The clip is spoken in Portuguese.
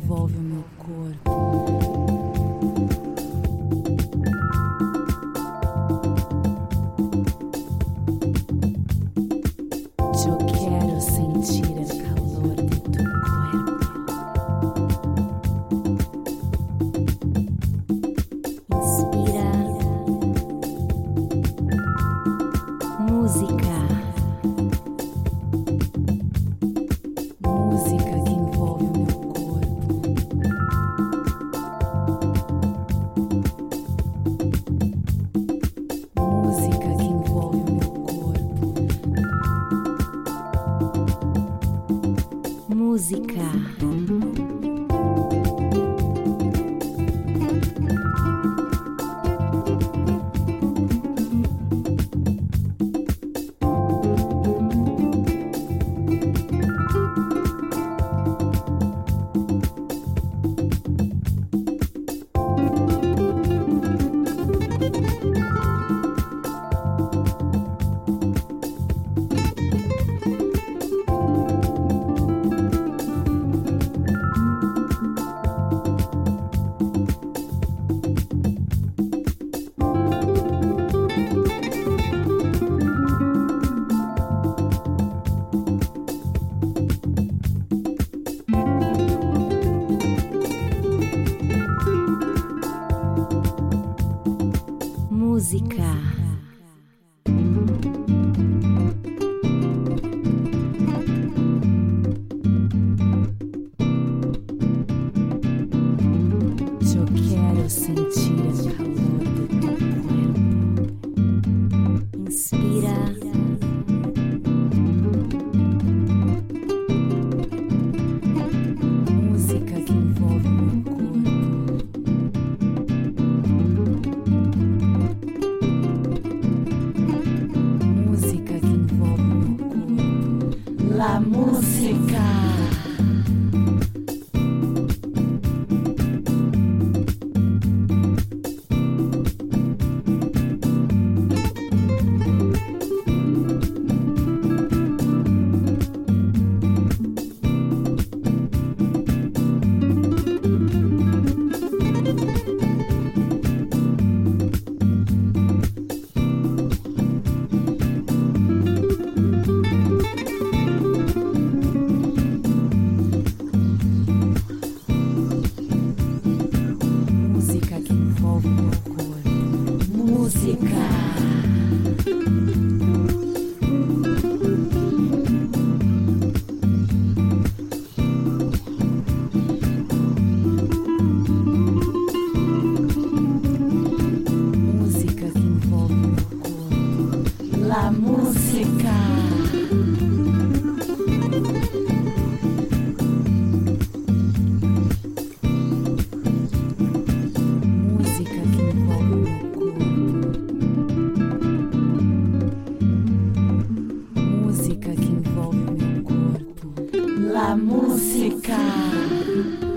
envolve o meu corpo. Eu quero sentir o calor de tu corpo. Inspira. Música. Música que envolve o meu corpo. Música que envolve o meu corpo. Música. Música. Eu quero sentir o calor de tu corpo. Inspira. Música que envolve o meu corpo. Música que envolve o meu corpo. La música. Música que envolve o meu corpo. Música. Música que envolve o meu corpo. La música. Música que envolve o meu corpo. Música que envolve o meu corpo. La música.